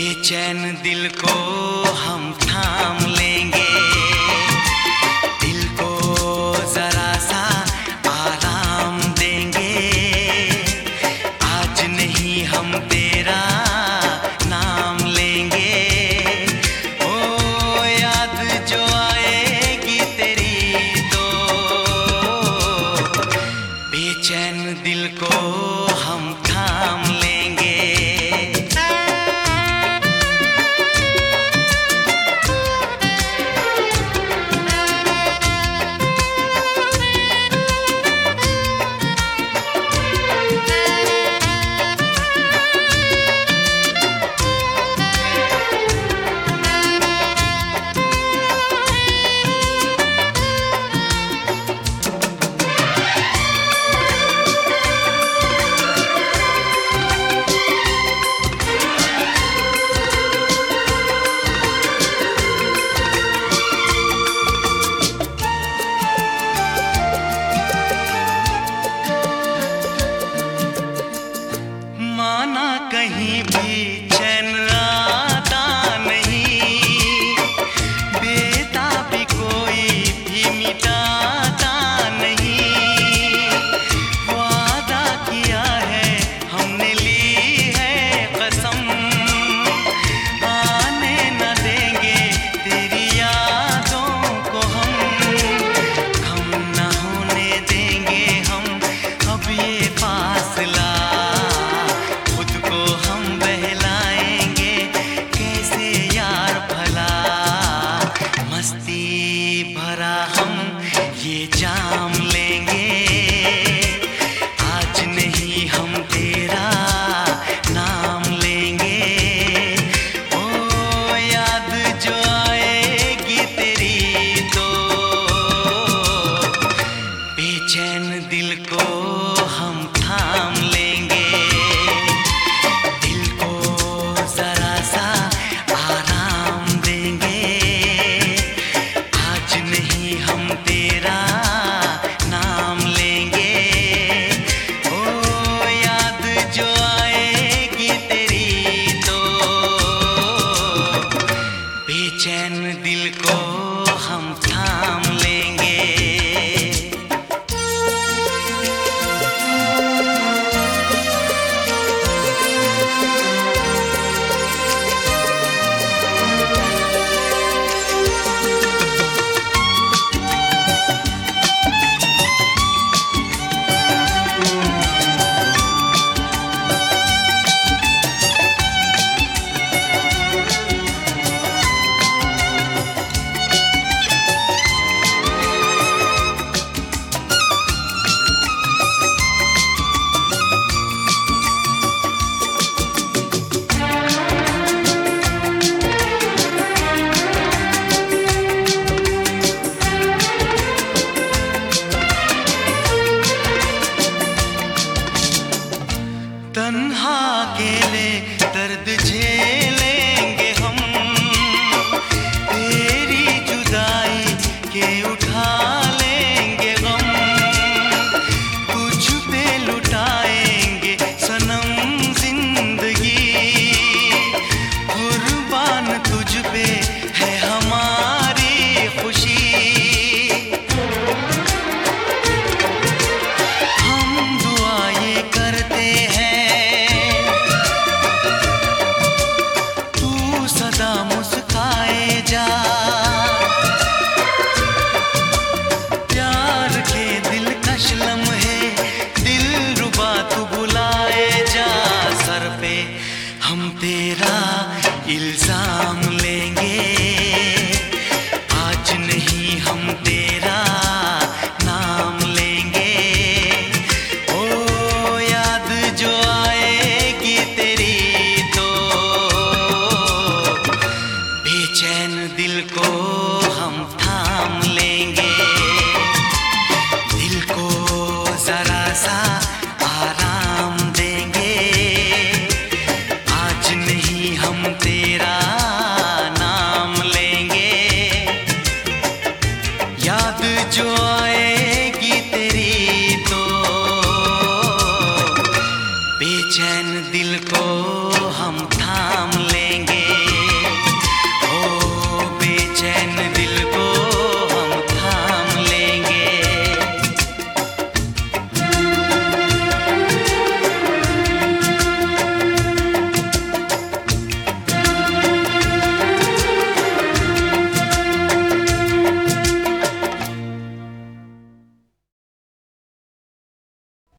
बेचैन दिल को हम थाम लेंगे, दिल को जरा सा आराम देंगे। आज नहीं हम तेरा नाम लेंगे, ओ याद जो आएगी तेरी तो बेचैन दिल को हम थाम लेंगे। कहीं भी चैन आता नहीं, बेताबी कोई भी मिटाता नहीं। वादा किया है हमने, ली है कसम, आने न देंगे तेरी यादों को हम, कम न होने देंगे हम अब ये फासला। हम बहलाएंगे कैसे यार भला, मस्ती भरा हम ये जाम लेंगे। आज नहीं हम तेरा नाम लेंगे, ओ याद जो आएगी तेरी तो बेचैन दिल को हम थाम लेंगे। बेचैन दिल को हम थाम लेंगे। तन्हा अकेले दर्द झेलेंगे हम, तेरी जुदाई के उठा लेंगे गम। तुझ पे लुटाएंगे सनम जिंदगी, कुर्बान तुझ पे है हमारी खुशी। हम दुआ ये करते हैं सदा मुस्काए जा, प्यार के दिलकश लम्हे दिलरुबा तू बुलाए जा। सर पे हम तेरा इल्जाम लेंगे,